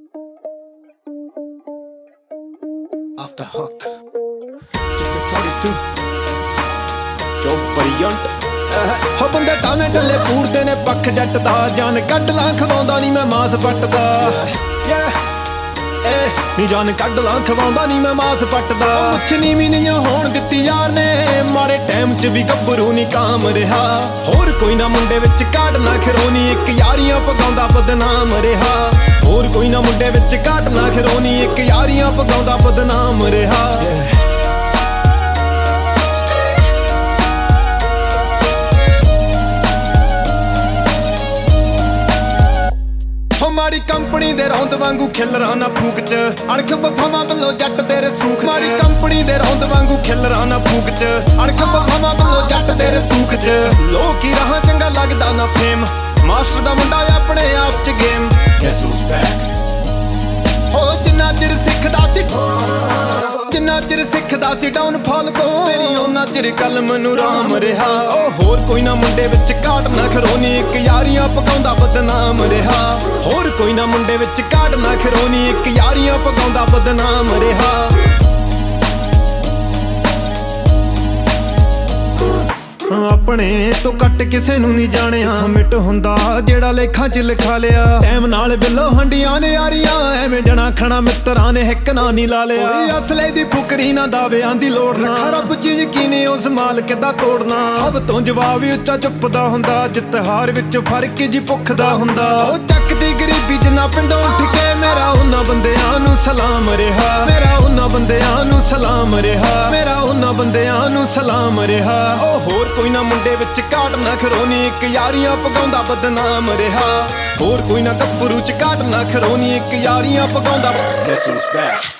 Off the hook. Keep it 22. ਜੋ ਬਰੀਅੰਟ ਹੋ ਬੰਦੇ ਟਾਵੇਂ ਟੱਲੇ ਪੂਰਦੇ ਨੇ ਪੱਖ ਜੱਟ ਦਾ ਜਾਨ ਕੱਢ ਲਾਂ ਖਵਾਉਂਦਾ ਨਹੀਂ ਮੈਂ ਮਾਸ ਪੱਟਦਾ ਨੀ ਜਾਨ ਕੱਢ ਲਾਂ ਖਵਾਉਂਦਾ ਨਹੀਂ ਮੈਂ ਮਾਸ ਪੱਟਦਾ ਮੁੱਛ ਨੀਵੀਂ ਨਹੀਂ ਹੋਣ ਦਿੱਤੀ ਯਾਰ ਨੇ ਮਾਰੇ ਟਾਈਮ 'ਚ ਵੀ ਗੱਭਰੂ ਨਹੀਂ ਕਾਮ ਰਿਹਾ ਹੋਰ ਕੋਈ ਨਾ ਮੁੰਡੇ ਵਿੱਚ ਕਾਢ ਨਾ ਖਰੋਣੀ ਇੱਕ ਯਾਰੀਆਂ ਪਗਾਉਂਦਾ ਬਦਨਾਮ ਰਿਹਾ ਹੋਰ ਕੋਈ ਨਾ ਮੁੰਡੇ ਵਿੱਚ ਕਾਢ ਨਾ ਖਰੋਣੀ ਇੱਕ ਯਾਰੀਆਂ ਪਗਾਉਂਦਾ ਬਦਨਾਮ ਰਿਹਾ ਮਾੜੀ ਕੰਪਨੀ ਦੇ ਰੌਂਦ ਵਾਂਗੂ ਖਿਲਰਾਂ ਨਾ ਫੂਕ ਚ ਅਣਖ ਬਫਾਵਾਂ ਵੱਲੋਂ ਜੱਟ ਤੇਰੇ ਸੂਖ ਮਾੜੀ ਕੰਪਨੀ ਦੇ ਰੌਂਦ ਵਾਂਗੂ ਖਿਲਰਾਂ ਨਾ ਫੂਕ ਚ ਅਣਖ ਬਫਾਵਾਂ ਵੱਲੋਂ ਜੱਟ ਤੇਰੇ ਸੂਖ ਚ ਲੋਕ ਹੀ ਰਾਹ ਚੰਗਾ ਲੱਗਦਾ ਨਾ ਫੇਮ ਮਾਸਟਰ ਦਾ ਮੁੰਡਾ ਆਪਣੇ ਆਪ ਚ ਗੇਮ ਗੈਸ ਹੂਜ਼ ਬੈਕ ਹੋ ਜਿੰਨਾ ਚਿਰ ਸਿੱਖਦਾ ਸੀ ਡਾਊਨਫਾਲ ਤੋਂ ਮੇਰੀ ਉਹਨਾਂ ਚਿਰ ਕਲਮ ਨੂੰ ਰਾਮ ਰਿਹਾ ਉਹ ਹੋਰ ਕੋਈ ਨਾ ਮੁੰਡੇ ਵਿੱਚ ਕਾਢ ਨਾ ਖਰੋਣੀ ਇੱਕ ਯਾਰੀਆਂ ਪਕਾਉਂਦਾ ਬਦਨਾਮ ਰਿਹਾ ਹੋਰ ਕੋਈ ਨਾ ਮੁੰਡੇ ਵਿੱਚ ਕਾਢ ਨਾ ਖਰੋਣੀ ਇੱਕ ਯਾਰੀਆਂ ਪਕਾਉਂਦਾ ਬਦਨਾਮ ਰਿਹਾ ਆਪਣੇ ਤੋਂ ਕੱਟ ਕਿਸੇ ਨੂੰ ਨਹੀਂ ਜਾਣਿਆ ਮਿੱਟ ਹੁੰਦਾ ਜਿਹੜਾ ਲੇਖਾਂ 'ਚ ਲਿਖਾ ਲਿਆ ਟਾਈਮ ਨਾਲ ਬਿੱਲੋ ਹੰਡੀਆਂ ਨੇ ਯਾਰੀਆਂ ਐਵੇਂ ਜਣਾ ਖਣਾ ਮਿੱਤਰਾਂ ਨੇ ਹਿੱਕ ਨਾ ਨਹੀਂ ਲਾ ਲਿਆ ਕੋਈ ਅਸਲੇ ਦੀ ਫੁਕਰੀ ਨਾ ਦਾਵਿਆਂ ਦੀ ਲੋੜ ਨਾ ਰੱਬ 'ਚ ਯਕੀਨ ਉਸ ਮਾਲਕ ਦਾ ਤੋੜਨਾ ਸਭ ਤੋਂ ਜਵਾਬ ਉੱਚਾ ਚੁੱਪਦਾ ਹੁੰਦਾ ਜਿੱਤ ਹਾਰ ਵਿੱਚ ਫਰਕ ਜੀ ਭੁੱਖ ਦਾ ਹੁੰਦਾ ਉਹ ਚੱਕਦੀ ਗਰੀਬੀ ਜਿੰਨਾ ਪਿੰਡੋਂ ਉੱਠ ਕੇ ਮੇਰਾ ਉਹਨਾਂ ਬੰਦਿਆਂ ਨੂੰ ਸਲਾਮ ਰਿਹਾ ਮੇਰਾ ਉਹਨਾਂ ਬੰਦਿਆਂ ਨੂੰ ਸਲਾਮ ਰਿਹਾ ਮੇਰਾ ਉਹਨਾਂ ਬੰਦਿਆਂ ਨੂੰ ਸਲਾਮ ਰਿਹਾ ਉਹ ਹੋਰ ਕੋਈ ਨਾ ਮੁੰਡੇ ਵਿੱਚ ਕਾਢ ਨਾ ਖਰੋਣੀ ਇੱਕ ਯਾਰੀਆਂ ਪਗਾਉਂਦਾ ਬਦਨਾਮ ਰਿਹਾ ਹੋਰ ਕੋਈ ਨਾ ਗੱਭਰੂ ਚ ਕਾਢ ਨਾ ਖਰੋਣੀ ਇੱਕ ਯਾਰੀਆਂ ਪਗਾਉਂਦਾ ਗੈਸ ਹੂਜ਼ ਬੈਕ